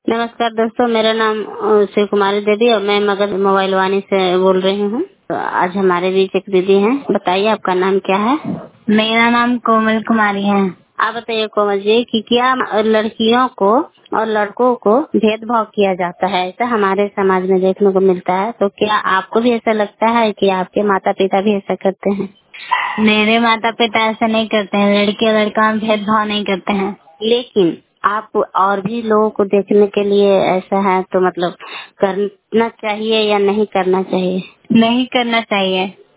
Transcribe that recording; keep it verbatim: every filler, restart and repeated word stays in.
नमस्कार दोस्तों, मेरा नाम अ, शिव कुमारी देवी और मैं मगध मोबाइल वाणी से बोल रही हूँ। तो आज हमारे बीच एक दीदी हैं। बताइए आपका नाम क्या है? मेरा नाम कोमल कुमारी है। आप बताइए कोमल जी कि क्या लड़कियों को और लड़कों को भेदभाव किया जाता है? ऐसा हमारे समाज में देखने को मिलता है। तो क्या आपको भी ऐसा लगता है कि आपके माता पिता भी ऐसा करते हैं? मेरे माता पिता ऐसा नहीं करते हैं, लड़की और लड़का में भेदभाव नहीं करते हैं। लेकिन आप और भी लोगों को देखने के लिए ऐसा है, तो मतलब करना चाहिए या नहीं करना चाहिए? नहीं करना चाहिए।